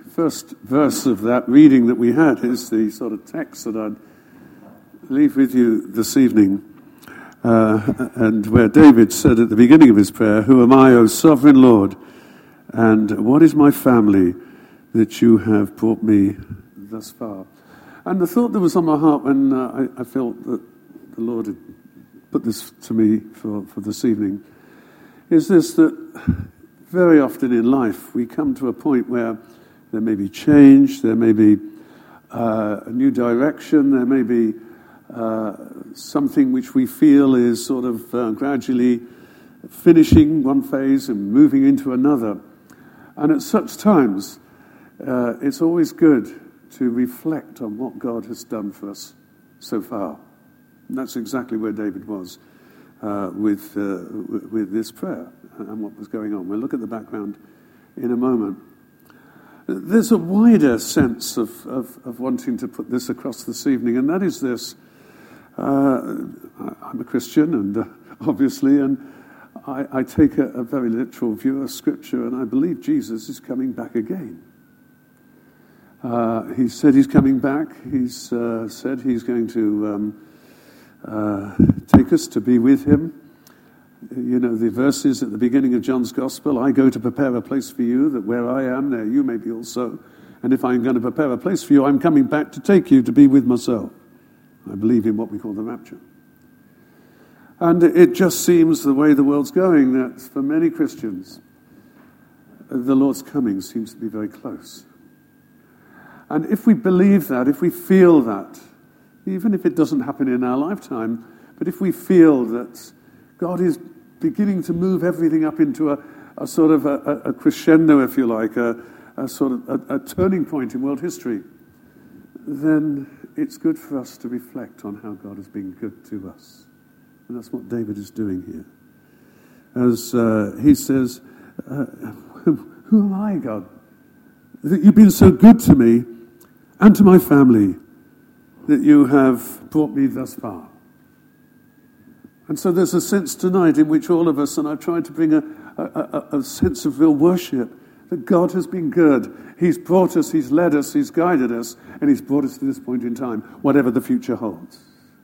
first verse of that reading that we had is the sort of text that I'd leave with you this evening, and where David said at the beginning of his prayer, "Who am I, O sovereign Lord, and what is my family that you have brought me thus far?" And the thought that was on my heart when I felt that the Lord had put this to me for this evening is this, that very often in life we come to a point where there may be change, there may be a new direction, there may be something which we feel is sort of gradually finishing one phase and moving into another. And at such times, it's always good to reflect on what God has done for us so far. And that's exactly where David was with this prayer and what was going on. We'll look at the background in a moment. There's a wider sense of wanting to put this across this evening, and that is this. I'm a Christian, and obviously, and I take a very literal view of Scripture, and I believe Jesus is coming back again. He said he's coming back. He's said he's going to take us to be with him. You know, the verses at the beginning of John's Gospel, "I go to prepare a place for you, that where I am, there you may be also. And if I'm going to prepare a place for you, I'm coming back to take you to be with myself." I believe in what we call the rapture. And it just seems, the way the world's going, that for many Christians, the Lord's coming seems to be very close. And if we believe that, if we feel that, even if it doesn't happen in our lifetime, but if we feel that God is beginning to move everything up into a sort of a crescendo, if you like, a sort of a turning point in world history, then it's good for us to reflect on how God has been good to us. And that's what David is doing here. As he says, "Who am I, God, that you've been so good to me and to my family, that you have brought me thus far?" And so there's a sense tonight in which all of us, and I've tried to bring a sense of real worship, that God has been good. He's brought us, he's led us, he's guided us, and he's brought us to this point in time, whatever the future holds.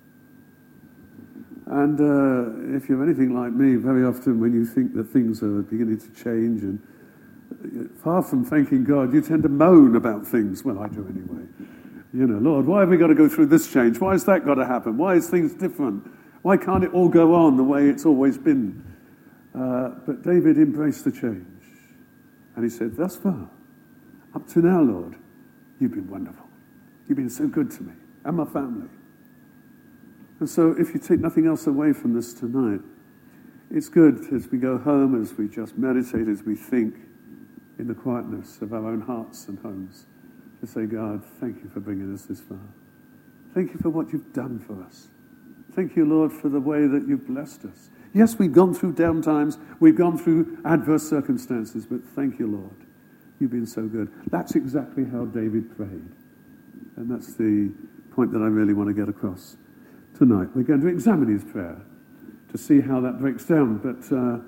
And if you're anything like me, very often when you think that things are beginning to change, and far from thanking God, you tend to moan about things. Well, I do anyway. You know, "Lord, why have we got to go through this change? Why has that got to happen? Why is things different? Why can't it all go on the way it's always been?" But David embraced the change. And he said, "Thus far, up to now, Lord, you've been wonderful. You've been so good to me and my family." And so if you take nothing else away from this tonight, it's good as we go home, as we just meditate, as we think in the quietness of our own hearts and homes, to say, "God, thank you for bringing us this far. Thank you for what you've done for us. Thank you, Lord, for the way that you've blessed us. Yes, we've gone through down times, we've gone through adverse circumstances, but thank you, Lord. You've been so good." That's exactly how David prayed. And that's the point that I really want to get across tonight. We're going to examine his prayer to see how that breaks down, but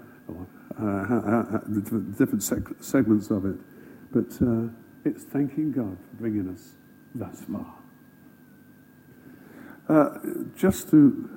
the different segments of it. But it's thanking God for bringing us thus far. Just to,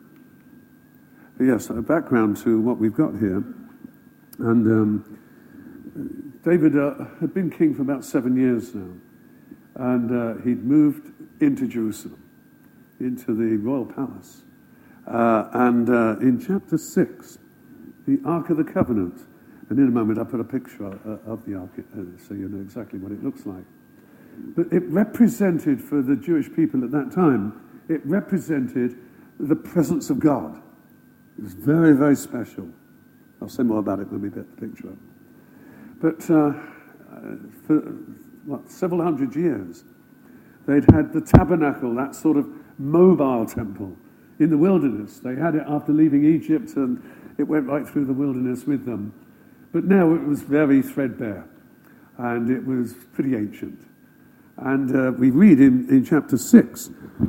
a background to what we've got here. And David had been king for about 7 years now. And he'd moved into Jerusalem, into the royal palace. And in chapter 6, the Ark of the Covenant, and in a moment I'll put a picture of the Ark so you know exactly what it looks like. But it represented, for the Jewish people at that time, it represented the presence of God. It was very, very special. I'll say more about it when we get the picture up. But for several hundred years, they'd had the tabernacle, that sort of mobile temple, in the wilderness. They had it after leaving Egypt, and it went right through the wilderness with them. But now it was very threadbare, and it was pretty ancient. And we read in chapter 6,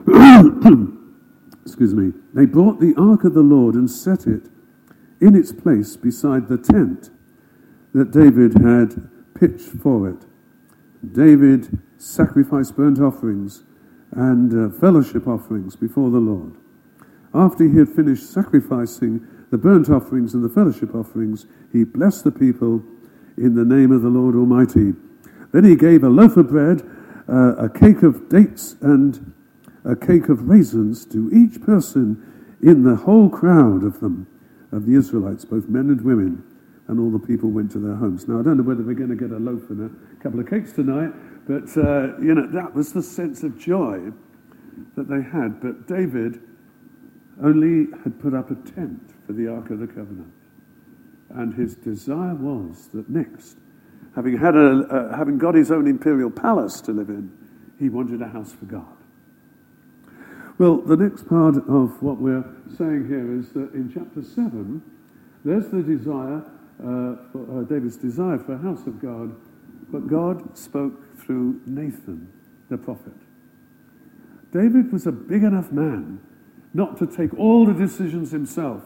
excuse me, "They brought the ark of the Lord and set it in its place beside the tent that David had pitched for it. David sacrificed burnt offerings and fellowship offerings before the Lord. After he had finished sacrificing the burnt offerings and the fellowship offerings, he blessed the people in the name of the Lord Almighty. Then he gave a loaf of bread, a cake of dates, and a cake of raisins to each person in the whole crowd of them, of the Israelites, both men and women, and all the people went to their homes. Now, I don't know whether we're going to get a loaf and a couple of cakes tonight, but, that was the sense of joy that they had. But David only had put up a tent for the Ark of the Covenant. And his desire was that next, having got his own imperial palace to live in, he wanted a house for God. Well, the next part of what we're saying here is that in chapter 7, there's the desire, David's desire for a house of God, but God spoke through Nathan, the prophet. David was a big enough man not to take all the decisions himself.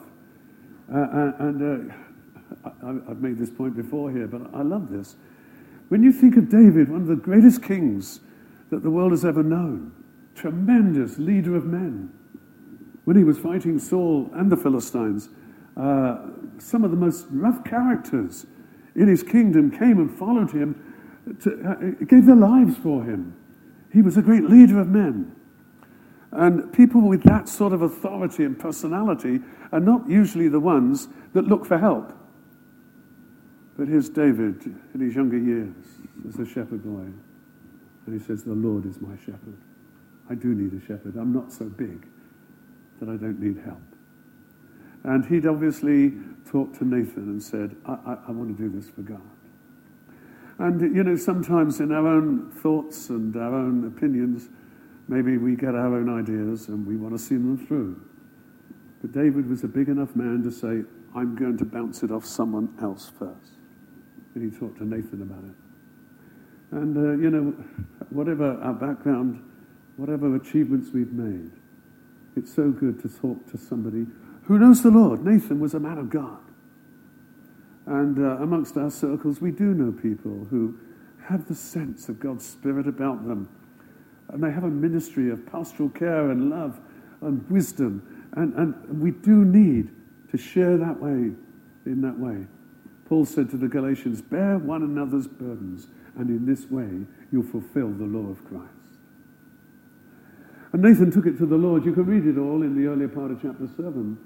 I've made this point before here, but I love this. When you think of David, one of the greatest kings that the world has ever known, tremendous leader of men. When he was fighting Saul and the Philistines, some of the most rough characters in his kingdom came and followed him, gave their lives for him. He was a great leader of men. And people with that sort of authority and personality are not usually the ones that look for help. But here's David in his younger years as a shepherd boy. And he says, the Lord is my shepherd. I do need a shepherd. I'm not so big that I don't need help. And he'd obviously talked to Nathan and said, I want to do this for God. And, sometimes in our own thoughts and our own opinions, maybe we get our own ideas and we want to see them through. But David was a big enough man to say, I'm going to bounce it off someone else first. And he talked to Nathan about it. And, whatever our background, whatever achievements we've made, it's so good to talk to somebody who knows the Lord. Nathan was a man of God. And amongst our circles, we do know people who have the sense of God's Spirit about them. And they have a ministry of pastoral care and love and wisdom. And we do need to share that way, in that way. Paul said to the Galatians, bear one another's burdens, and in this way you'll fulfill the law of Christ. And Nathan took it to the Lord. You can read it all in the earlier part of chapter 7.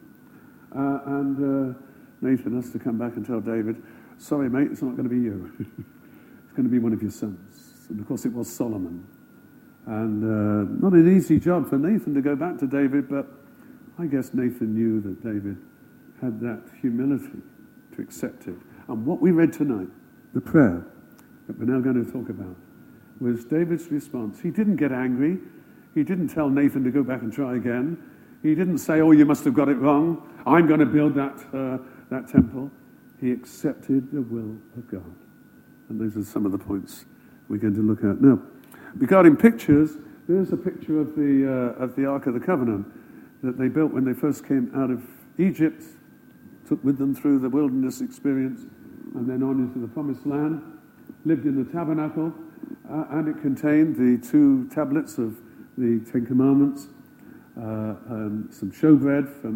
Nathan has to come back and tell David, sorry, mate, it's not going to be you. It's going to be one of your sons. And of course it was Solomon. And not an easy job for Nathan to go back to David, but I guess Nathan knew that David had that humility to accept it. And what we read tonight, the prayer that we're now going to talk about, was David's response. He didn't get angry. He didn't tell Nathan to go back and try again. He didn't say, oh, you must have got it wrong. I'm going to build that temple. He accepted the will of God. And those are some of the points we're going to look at. Now, regarding pictures, there's a picture of the Ark of the Covenant that they built when they first came out of Egypt, took with them through the wilderness experience, and then on into the Promised Land, lived in the tabernacle, and it contained the 2 tablets of the 10 Commandments, some showbread from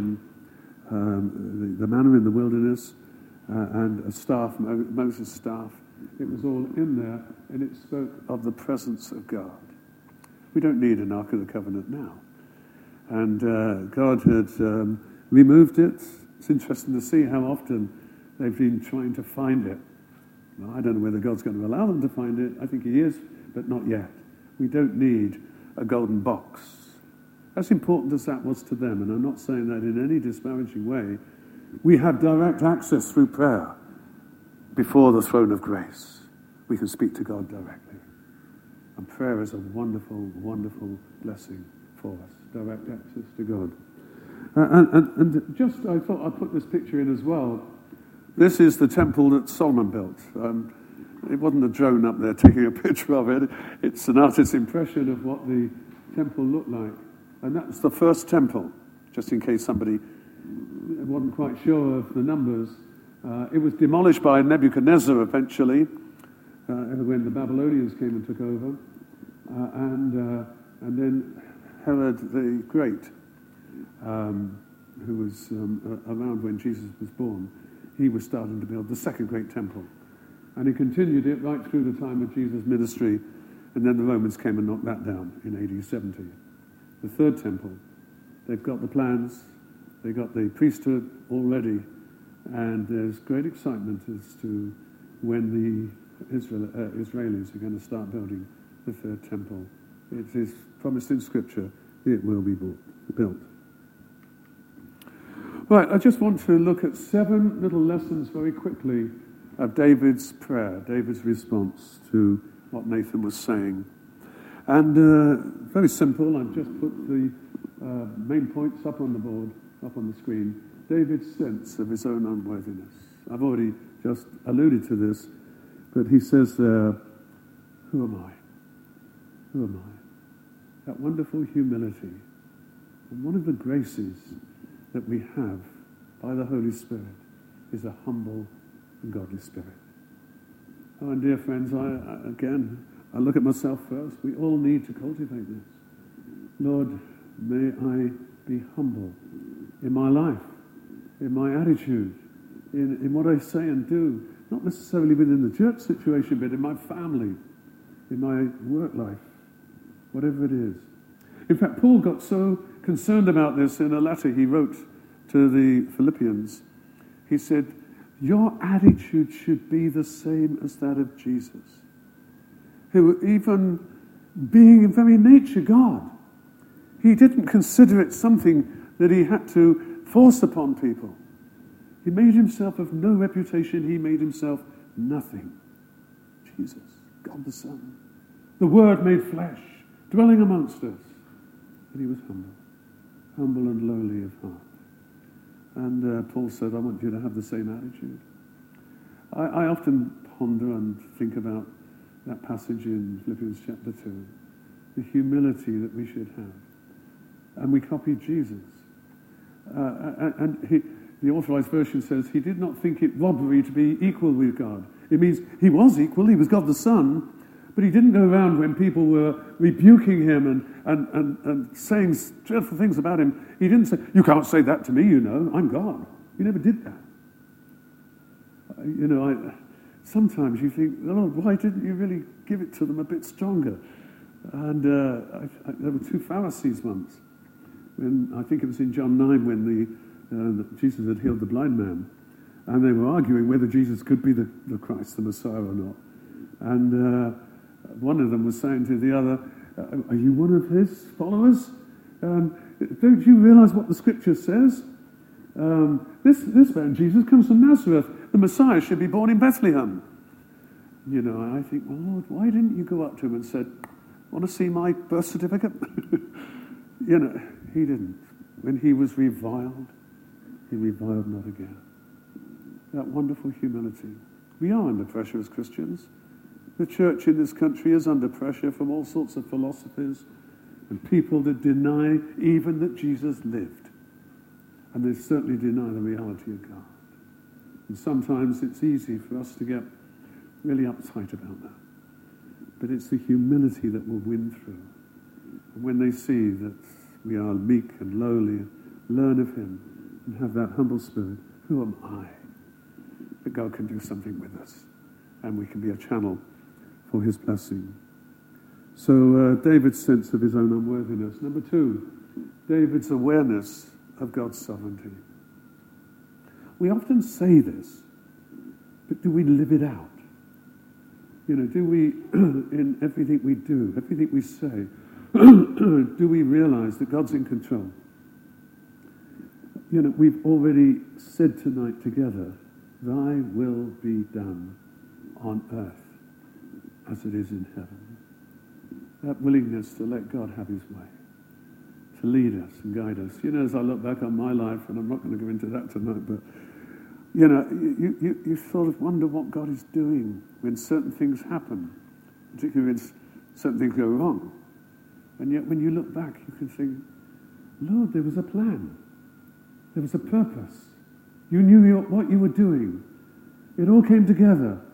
the manna in the wilderness, and a staff, Moses' staff. It was all in there, and it spoke of the presence of God. We don't need an Ark of the Covenant now. And God had removed it. It's interesting to see how often they've been trying to find it. Well, I don't know whether God's going to allow them to find it. I think he is, but not yet. We don't need a golden box. As important as that was to them, and I'm not saying that in any disparaging way, we have direct access through prayer before the throne of grace. We can speak to God directly. And prayer is a wonderful, wonderful blessing for us. Direct access to God. And just, I thought I'd put this picture in as well. This is the temple that Solomon built. It wasn't a drone up there taking a picture of it. It's an artist's impression of what the temple looked like. And that's the first temple, just in case somebody wasn't quite sure of the numbers. It was demolished by Nebuchadnezzar eventually, when the Babylonians came and took over, and then Herod the Great, who was around when Jesus was born, he was starting to build the second great temple. And he continued it right through the time of Jesus' ministry, and then the Romans came and knocked that down in AD 70. The third temple, they've got the plans, they've got the priesthood all ready, and there's great excitement as to when the Israelis are going to start building the third temple. It is promised in Scripture, it will be built. Right, I just want to look at 7 little lessons very quickly of David's prayer, David's response to what Nathan was saying. And very simple, I've just put the main points up on the board, up on the screen. David's sense of his own unworthiness. I've already just alluded to this, but he says there, who am I? Who am I? That wonderful humility. And one of the graces that we have by the Holy Spirit is a humble and godly spirit. Oh, and dear friends, I look at myself first. We all need to cultivate this. Lord, may I be humble in my life, in my attitude, in what I say and do, not necessarily within the church situation, but in my family, in my work life, whatever it is. In fact, Paul got so concerned about this in a letter he wrote to the Philippians. He said, your attitude should be the same as that of Jesus, who, even being in very nature God, he didn't consider it something that he had to force upon people. He made himself of no reputation. He made himself nothing. Jesus, God the Son, the Word made flesh, dwelling amongst us. But he was humble and lowly of heart. And Paul said, I want you to have the same attitude. I often ponder and think about that passage in Philippians chapter 2, the humility that we should have. And we copied Jesus. The Authorized Version says, he did not think it robbery to be equal with God. It means he was equal, he was God the Son, but he didn't go around when people were rebuking him and saying dreadful things about him. He didn't say, you can't say that to me, you know, I'm God. He never did that. Sometimes you think, Lord, why didn't you really give it to them a bit stronger? And there were 2 Pharisees once, when I think it was in John 9 when Jesus had healed the blind man, and they were arguing whether Jesus could be the Christ, the Messiah or not. And one of them was saying to the other, are you one of his followers? Don't you realize what the Scripture says? This man, Jesus, comes from Nazareth. The Messiah should be born in Bethlehem. You know, I think, well, Lord, why didn't you go up to him and said, want to see my birth certificate? You know, he didn't. When he was reviled, he reviled not again. That wonderful humility. We are under pressure as Christians. The church in this country is under pressure from all sorts of philosophies and people that deny even that Jesus lived. And they certainly deny the reality of God. And sometimes it's easy for us to get really uptight about that. But it's the humility that will win through. And when they see that we are meek and lowly, learn of him and have that humble spirit, who am I? That God can do something with us and we can be a channel for his blessing. So David's sense of his own unworthiness. Number 2, David's awareness of God's sovereignty. We often say this, but do we live it out? You know, do we, in everything we do, everything we say, do we realize that God's in control? You know, we've already said tonight together, thy will be done on earth as it is in heaven. That willingness to let God have his way, to lead us and guide us. You know, as I look back on my life, and I'm not going to go into that tonight, but, you know, you sort of wonder what God is doing when certain things happen, particularly when certain things go wrong. And yet when you look back, you can think, Lord, there was a plan. There was a purpose. You knew what you were doing. It all came together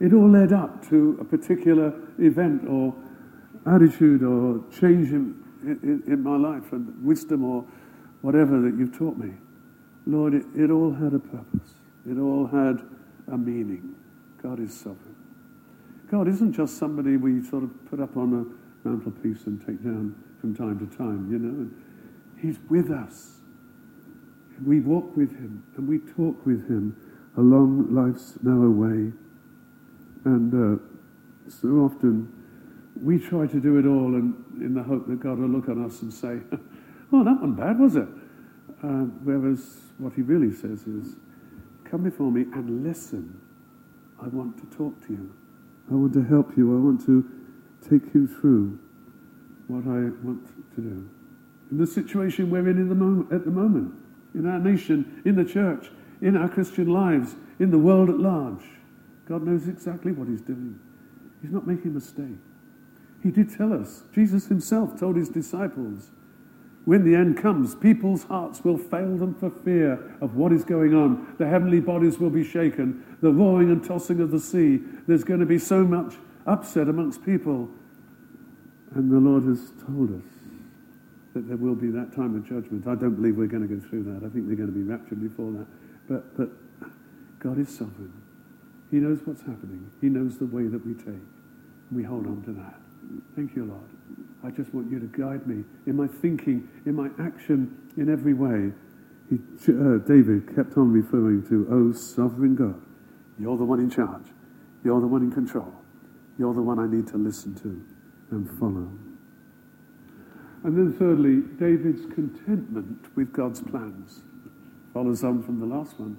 It all led up to a particular event or attitude or change in my life and wisdom or whatever that you've taught me. Lord, it all had a purpose. It all had a meaning. God is sovereign. God isn't just somebody we sort of put up on a mantelpiece and take down from time to time, you know. He's with us. We walk with him and we talk with him along life's narrow way. And so often we try to do it all and in the hope that God will look on us and say, oh, that wasn't bad, was it? Whereas what he really says is, come before me and listen. I want to talk to you. I want to help you. I want to take you through what I want to do. In the situation we're in at the moment, in our nation, in the church, in our Christian lives, in the world at large, God knows exactly what he's doing. He's not making a mistake. He did tell us. Jesus himself told his disciples, when the end comes, people's hearts will fail them for fear of what is going on. The heavenly bodies will be shaken. The roaring and tossing of the sea. There's going to be so much upset amongst people. And the Lord has told us that there will be that time of judgment. I don't believe we're going to go through that. I think we're going to be raptured before that. But God is sovereign. He knows what's happening. He knows the way that we take. And we hold on to that. Thank you, Lord. I just want you to guide me in my thinking, in my action, in every way. David kept on referring to, oh, sovereign God, you're the one in charge. You're the one in control. You're the one I need to listen to and follow. And then thirdly, David's contentment with God's plans. Follows on from the last one.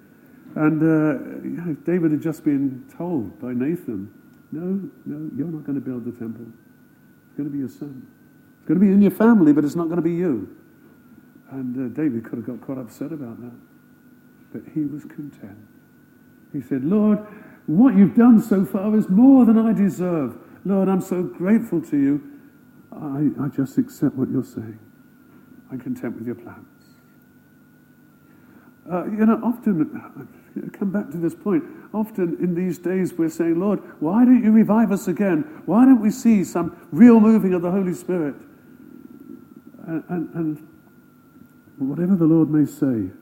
And David had just been told by Nathan, no, you're not going to build the temple. It's going to be your son. It's going to be in your family, but it's not going to be you. And David could have got quite upset about that. But he was content. He said, Lord, what you've done so far is more than I deserve. Lord, I'm so grateful to you. I just accept what you're saying. I'm content with your plans. Often, come back to this point, often in these days we're saying, Lord, why don't you revive us again? Why don't we see some real moving of the Holy Spirit? And whatever the Lord may say,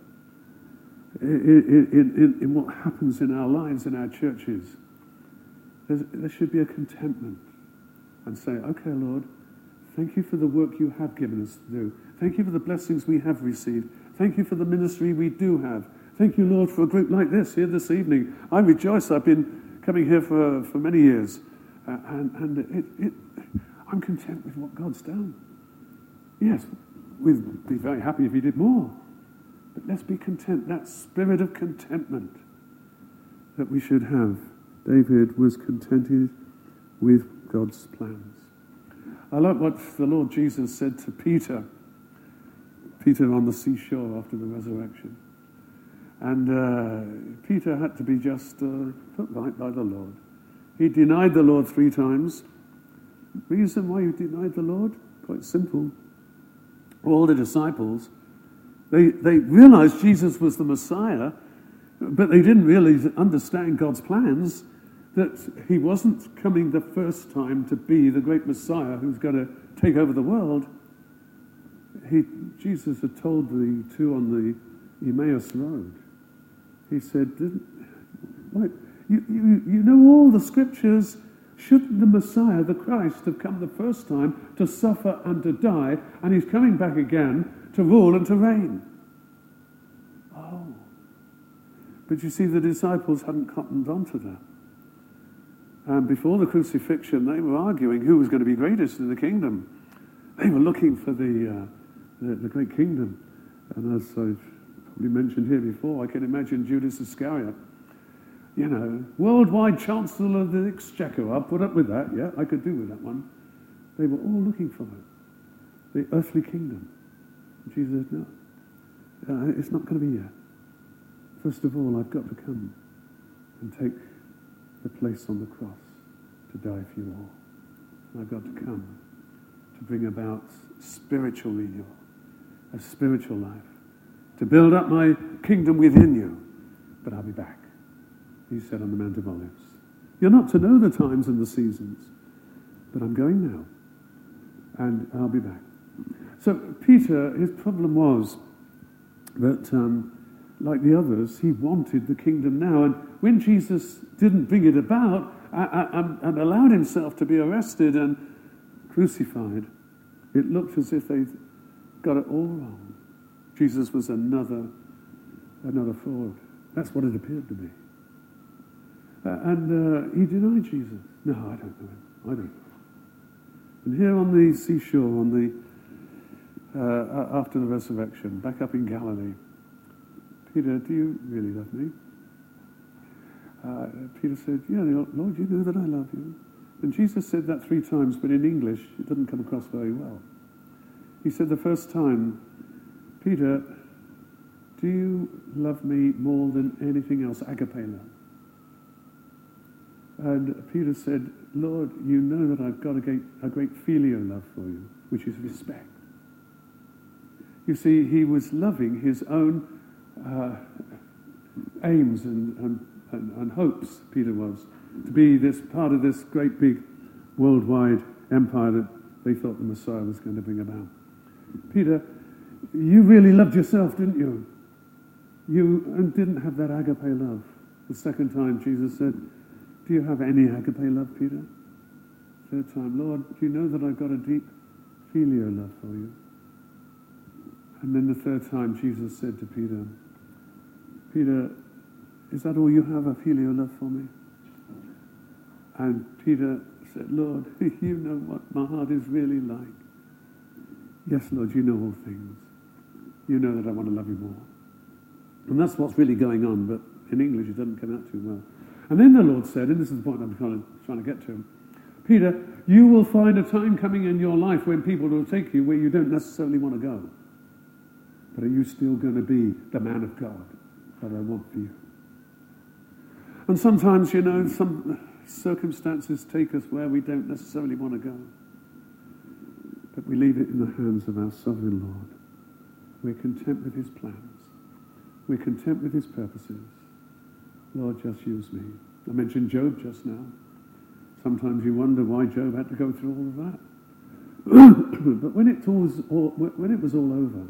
in what happens in our lives, in our churches, there should be a contentment and say, okay, Lord, thank you for the work you have given us to do. Thank you for the blessings we have received. Thank you for the ministry we do have. Thank you, Lord, for a group like this here this evening. I rejoice. I've been coming here for many years. And I'm content with what God's done. Yes, we'd be very happy if he did more. But let's be content. That spirit of contentment that we should have. David was contented with God's plans. I like what the Lord Jesus said to Peter on the seashore after the resurrection. And Peter had to be just put right by the Lord. He denied the Lord 3 times. Reason why he denied the Lord? Quite simple. All the disciples, they realized Jesus was the Messiah, but they didn't really understand God's plans, that he wasn't coming the first time to be the great Messiah who's going to take over the world. Jesus had told the 2 on the Emmaus Road. He said, you know all the scriptures. Shouldn't the Messiah, the Christ, have come the first time to suffer and to die, and he's coming back again to rule and to reign? Oh. But you see, the disciples hadn't cottoned on to that. And before the crucifixion, they were arguing who was going to be greatest in the kingdom. They were looking for the great kingdom. And as I've probably mentioned here before, I can imagine Judas Iscariot. Worldwide Chancellor of the Exchequer. I'll put up with that, yeah, I could do with that one. They were all looking for it. The earthly kingdom. And Jesus said, no, it's not going to be yet. First of all, I've got to come and take the place on the cross to die for you all. And I've got to come to bring about spiritual renewal, a spiritual life, to build up my kingdom within you. But I'll be back. He said on the Mount of Olives, You're not to know the times and the seasons. But I'm going now, and I'll be back. So Peter, his problem was that, like the others, he wanted the kingdom now. And when Jesus didn't bring it about and allowed himself to be arrested and crucified, it looked as if they'd got it all wrong. Jesus was another fraud. That's what it appeared to be. And he denied Jesus. No, I don't know him. I don't know him. And here on the seashore, after the resurrection, back up in Galilee, Peter, do you really love me? Peter said, yeah, Lord, you know that I love you. And Jesus said that 3 times, but in English, it doesn't come across very well. He said the first time, Peter, do you love me more than anything else? Agape love. And Peter said, Lord, you know that I've got a great filial love for you, which is respect. You see, he was loving his own aims and hopes, Peter was, to be this part of this great big worldwide empire that they thought the Messiah was going to bring about. Peter, you really loved yourself, didn't you? You didn't have that agape love. The second time Jesus said, do you have any agape love, Peter? Third time, Lord, do you know that I've got a deep filial love for you? And then the third time Jesus said to Peter, Peter, is that all you have, a filial love for me? And Peter said, Lord, you know what my heart is really like. Yes, Lord, you know all things. You know that I want to love you more. And that's what's really going on, but in English it doesn't come out too well. And then the Lord said, and this is the point I'm kind of trying to get to, Peter, you will find a time coming in your life when people will take you where you don't necessarily want to go. But are you still going to be the man of God that I want for you? And sometimes, some circumstances take us where we don't necessarily want to go. But we leave it in the hands of our sovereign Lord. We're content with his plans. We're content with his purposes. Lord, just use me. I mentioned Job just now. Sometimes you wonder why Job had to go through all of that. But when it was all over,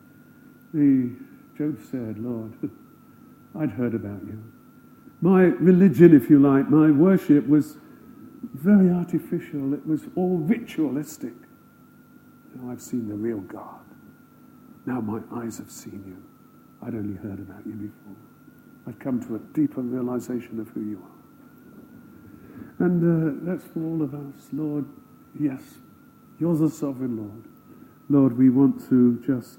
Job said, Lord, I'd heard about you. My religion, if you like, my worship was very artificial. It was all ritualistic. Now I've seen the real God. Now my eyes have seen you. I'd only heard about you before. I'd come to a deeper realization of who you are. And that's for all of us. Lord, yes, you're the sovereign Lord. Lord, we want to just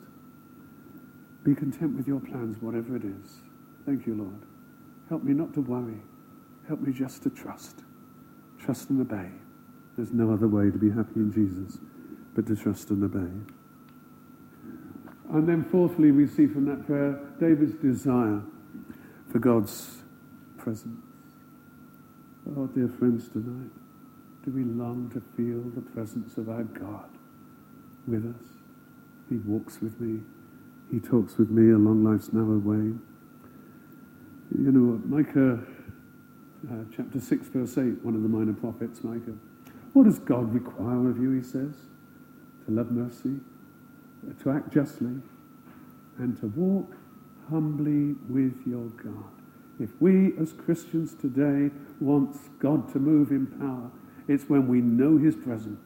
be content with your plans, whatever it is. Thank you, Lord. Help me not to worry. Help me just to trust. Trust and obey. There's no other way to be happy in Jesus but to trust and obey. And then fourthly, we see from that prayer, David's desire for God's presence. Oh, dear friends, tonight, do we long to feel the presence of our God with us? He walks with me. He talks with me along life's narrow way. You know, Micah chapter 6, verse 8, one of the minor prophets, Micah. What does God require of you, he says? To love mercy, to act justly, and to walk humbly with your God. If we as Christians today want God to move in power, it's when we know his presence,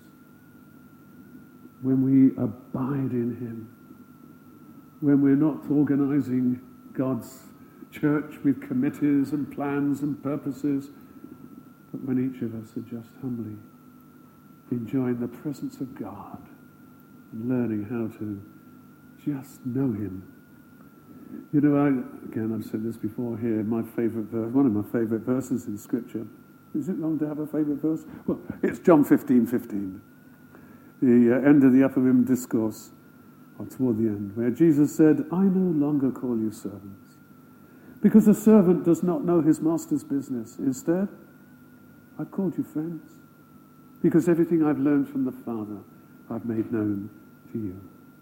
when we abide in him, when we're not organizing God's church with committees and plans and purposes, but when each of us are just humbly enjoying the presence of God and learning how to just know him. You know, I've said this before here, my favorite verse, one of my favorite verses in Scripture. Is it wrong to have a favorite verse? Well, it's John 15:15. The end of the Upper Room Discourse, or toward the end, where Jesus said, I no longer call you servants, because a servant does not know his master's business. Instead, I've called you friends, because everything I've learned from the Father, I've made known to you.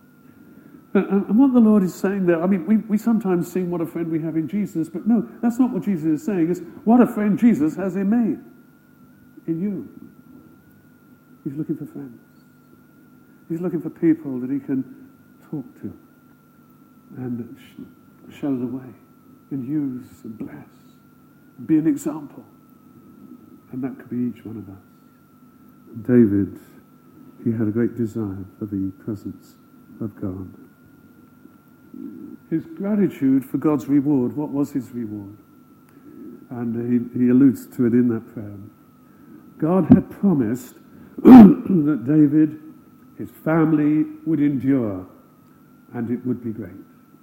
And what the Lord is saying there, I mean, we sometimes sing what a friend we have in Jesus, but no, that's not what Jesus is saying. It's what a friend Jesus has in me. in you. He's looking for friends. He's looking for people that he can talk to and show the way and use and bless and be an example. And that could be each one of us. And David, he had a great desire for the presence of God. His gratitude for God's reward, what was his reward? And he alludes to it in that prayer. God had promised that David, his family, would endure, and it would be great.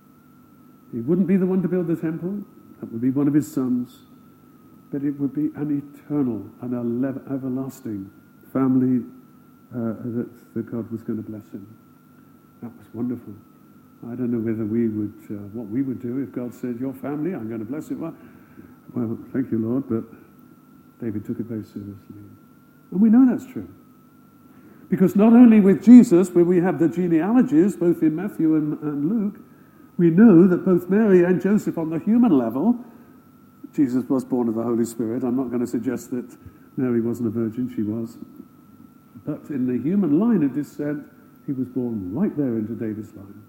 He wouldn't be the one to build the temple. That would be one of his sons. But it would be an eternal and everlasting family that God was going to bless him. That was wonderful. I don't know whether we would, what we would do if God said, your family, I'm going to bless it. Well, thank you, Lord, but David took it very seriously. And we know that's true. Because not only with Jesus, where we have the genealogies, both in Matthew and Luke, we know that both Mary and Joseph on the human level, Jesus was born of the Holy Spirit. I'm not going to suggest that Mary wasn't a virgin, she was. But in the human line of descent, he was born right there into David's line.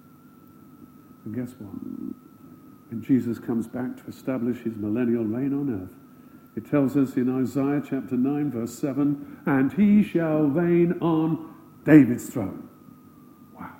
And guess what? When Jesus comes back to establish his millennial reign on earth, it tells us in Isaiah chapter 9, verse 7, and he shall reign on David's throne. Wow.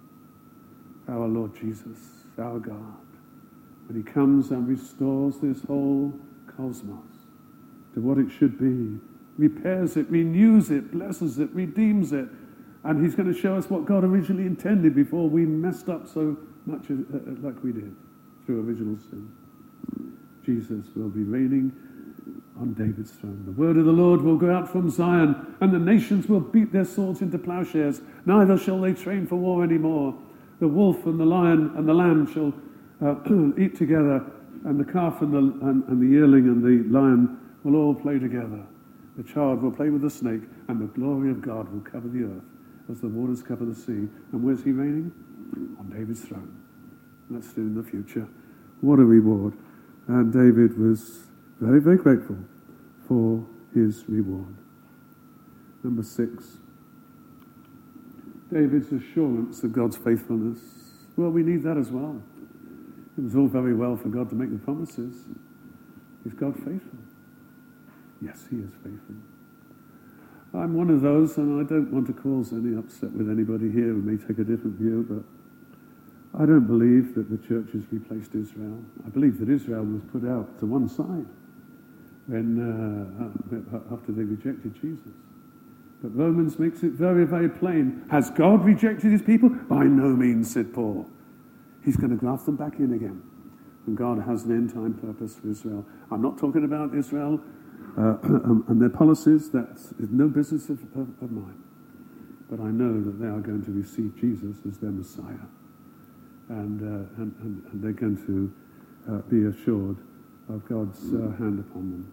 Our Lord Jesus, our God, when he comes and restores this whole cosmos to what it should be, repairs it, renews it, blesses it, redeems it, and he's going to show us what God originally intended before we messed up so much like we did through original sin. Jesus will be reigning on David's throne. The word of the Lord will go out from Zion, and the nations will beat their swords into plowshares. Neither shall they train for war anymore. The wolf and the lion and the lamb shall eat together, and the calf and the yearling and the lion will all play together. The child will play with the snake, and the glory of God will cover the earth as the waters cover the sea. And where's he reigning? On David's throne. That's still in the future. What a reward. And David was very, very grateful for his reward. Number 6. David's assurance of God's faithfulness. Well, we need that as well. It was all very well for God to make the promises. Is God faithful? Yes, he is faithful. I'm one of those, and I don't want to cause any upset with anybody here who may take a different view, but I don't believe that the church has replaced Israel. I believe that Israel was put out to one side after they rejected Jesus. But Romans makes it very, very plain. Has God rejected his people? By no means, said Paul. He's going to graft them back in again. And God has an end-time purpose for Israel. I'm not talking about Israel and their policies. That's no business of mine. But I know that they are going to receive Jesus as their Messiah. And they're going to be assured of God's hand upon them.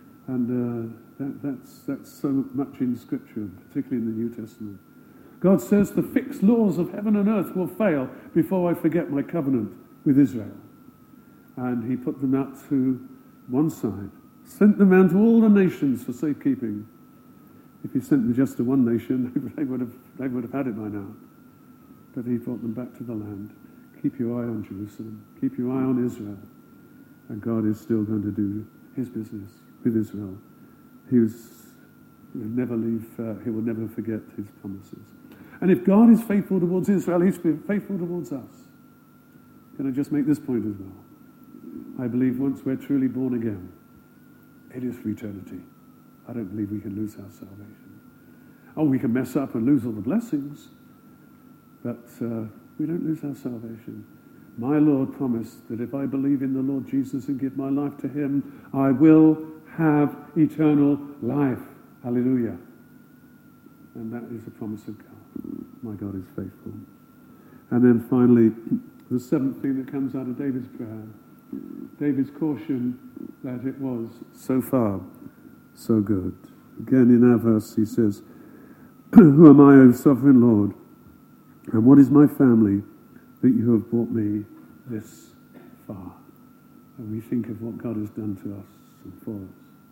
And that's so much in Scripture, particularly in the New Testament. God says the fixed laws of heaven and earth will fail before I forget my covenant with Israel. And he put them out to one side, sent them out to all the nations for safekeeping. If he sent them just to one nation, they would have had it by now. But he brought them back to the land. Keep your eye on Jerusalem. Keep your eye on Israel. And God is still going to do his business with Israel. He will never leave. He will never forget his promises. And if God is faithful towards Israel, he's faithful towards us. Can I just make this point as well? I believe once we're truly born again, it is for eternity. I don't believe we can lose our salvation. Oh, we can mess up and lose all the blessings, but we don't lose our salvation. My Lord promised that if I believe in the Lord Jesus and give my life to him, I will have eternal life. Hallelujah. And that is a promise of God. My God is faithful. And then finally, the seventh thing that comes out of David's prayer, David's caution that it was so far so good. Again in our verse he says, who am I, O sovereign Lord? And what is my family that you have brought me this far? And we think of what God has done to us and for us.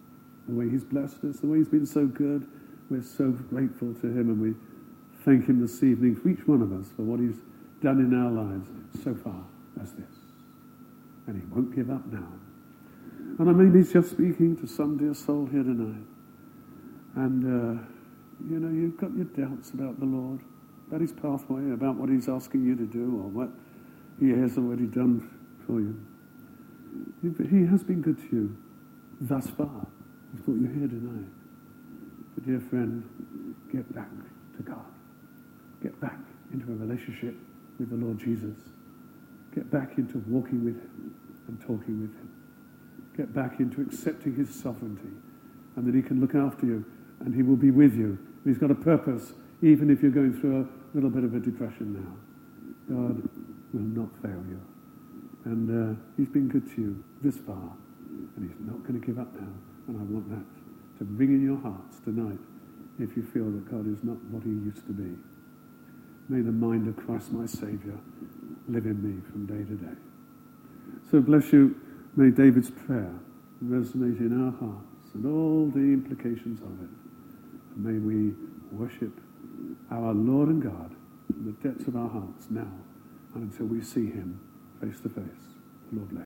the way he's blessed us, the way he's been so good. We're so grateful to him, and we thank him this evening for each one of us for what he's done in our lives so far as this. And he won't give up now. And I may be just speaking to some dear soul here tonight. And, you've got your doubts about the Lord, about his pathway, about what he's asking you to do, or what he has already done for you. But he has been good to you thus far. He's brought you here tonight. But dear friend, get back to God. Get back into a relationship with the Lord Jesus. Get back into walking with him and talking with him. Get back into accepting his sovereignty, and that he can look after you and he will be with you. He's got a purpose, even if you're going through a little bit of a depression now. God will not fail you. And he's been good to you this far, and he's not going to give up now. And I want that to ring in your hearts tonight if you feel that God is not what he used to be. May the mind of Christ my Saviour live in me from day to day. So bless you. May David's prayer resonate in our hearts and all the implications of it. And may we worship our Lord and God in the depths of our hearts now and until we see him face to face. Lord bless.